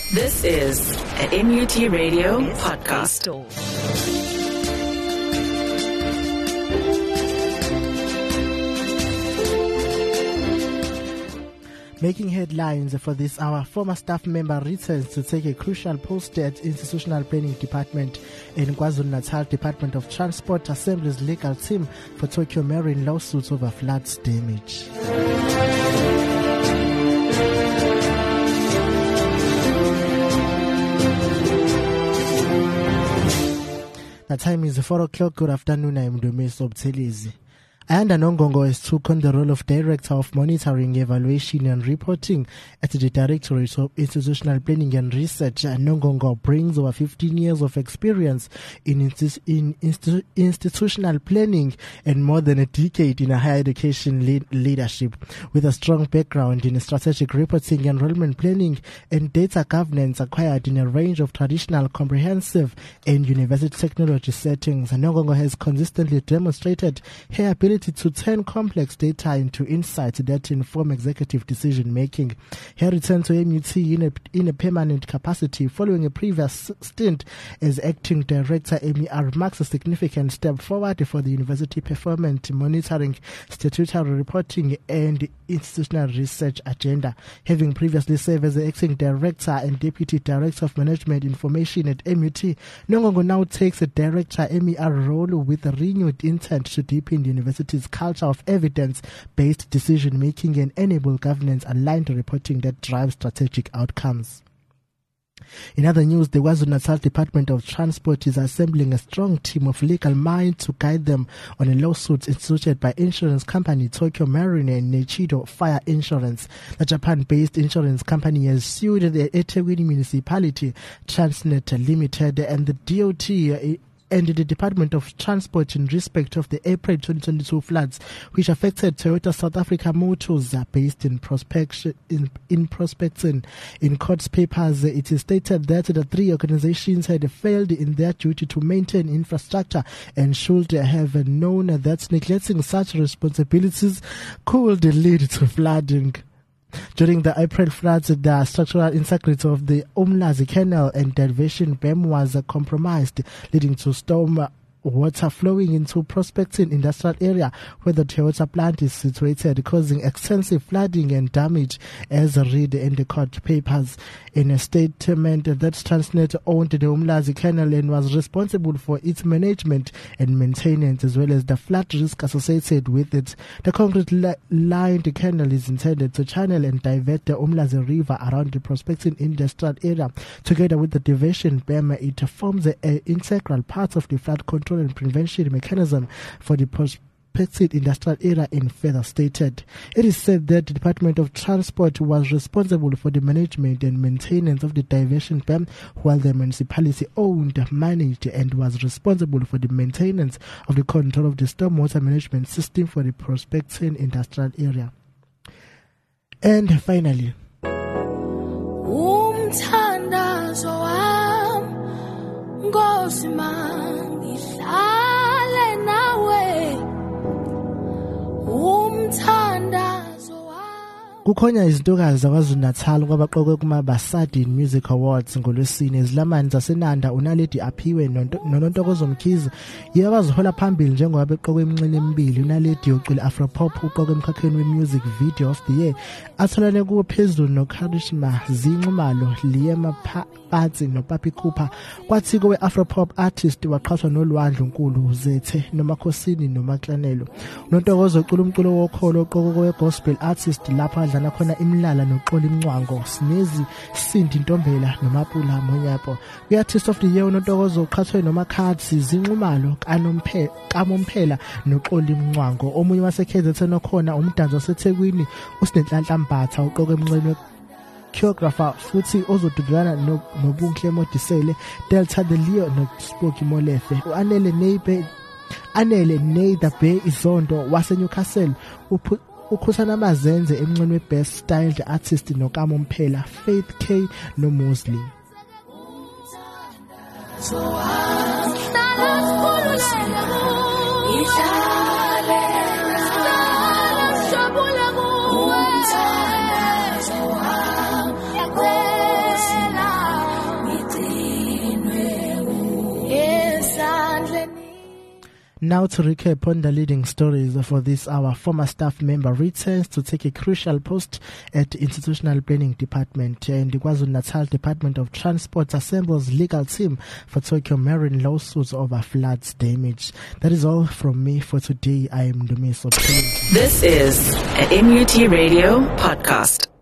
This is a MUT Radio podcast. Making headlines for this hour, former staff member returns to take a crucial post at Institutional Planning Department in KwaZulu-Natal Department of Transport assembles legal team for Tokyo Marine lawsuits over floods damage. The time is 4 o'clock. Good afternoon. I'm Dumeso Buthelezi. Ayanda Nongongo has took on the role of Director of Monitoring, Evaluation and Reporting at the Directorate of Institutional Planning and Research. Nongongo brings over 15 years of experience in institutional planning and more than a decade in higher education leadership. With a strong background in strategic reporting, enrollment planning and data governance acquired in a range of traditional, comprehensive and university technology settings, Nongongo has consistently demonstrated her ability to turn complex data into insights that inform executive decision-making. Her return to MUT in a permanent capacity following a previous stint as acting director MER marks a significant step forward for the university performance monitoring, statutory reporting and institutional research agenda. Having previously served as the acting director and deputy director of management information at MUT, Nongongo now takes a director MER role with a renewed intent to deepen the university's culture of evidence-based decision-making and enable governance-aligned reporting that drives strategic outcomes. In other news, the KwaZulu-Natal Department of Transport is assembling a strong team of legal minds to guide them on a lawsuit instituted by insurance company Tokyo Marine and Nichido Fire Insurance. The Japan-based insurance company has sued the eThekwini Municipality, Transnet Limited, and the DOT and the Department of Transport in respect of the April 2022 floods, which affected Toyota South Africa Motors, based in Prospecton. In court papers, it is stated that the three organizations had failed in their duty to maintain infrastructure and should have known that neglecting such responsibilities could lead to flooding. During the April floods, the structural integrity of the Umlazi Canal and diversion dam was compromised, leading to storm water flowing into Prospecton industrial area where the Toyota plant is situated, causing extensive flooding and damage, as read in the court papers. In a statement, that Transnet owned the Umlazi Canal and was responsible for its management and maintenance, as well as the flood risk associated with it. The concrete-lined canal is intended to channel and divert the Umlazi River around the Prospecton industrial area. Together with the diversion dam, it forms an integral part of the flood control and prevention mechanism for the Prospecton industrial area, in further stated. It is said that the Department of Transport was responsible for the management and maintenance of the diversion dam, while the municipality owned, managed and was responsible for the maintenance of the control of the stormwater management system for the Prospecton industrial area. And finally, kukhona izintokazi zakwaZulu-Natal kwabaqokwe kuma-Basadi Music Awards ngolwesine. Izilamani zaseNanda uNaledi Aphiwe noNontokozo Mkhize yibo abazihola phambili njengoba beqokwe emnxeni emibili. uNaledi ucula Afropop uqokwe emkhakheni we-Music Video of the Year, atholane kuwo phezulu noKarishma Zinxumalo, Liema Patsi noPapi Cooper. Kwathi kowe-Afropop artist waqhathwa noLwandle Nkulu, Zethe noMakhosini noMaklanelo. uNontokozo ucula umculo wokholo oqokwe kowe-gospel artist lapho adlala khona Imlala noXoli Mncwango, Snezi Sindi Ntombela noMapula Monyapo. Kwi-artist of the year uNontokozo uqhathwe noMakhatsi Zinxumalo, kaMomphela noXoli Mncwango. Omunye waseKZN okhona umdansi waseThekwini uSinenhlanhla Mbatha uqokwe emnxeni choreographer futhi ozodudulana noBunhle Modisele, Delta the Leo noSpoki Molefe. Anele Neither Bay Izondo waseNewcastle ukhusana Mazenze emnxeni we-Best Styled Artist noKaMomphela, Faith K noMosley. Now to recap on the leading stories for this hour, former staff member returns to take a crucial post at Institutional Planning Department, and the KwaZulu-Natal Department of Transport assembles legal team for Tokyo Marine lawsuits over floods damage. That is all from me for today. I am Dumiso. This is a MUT Radio podcast.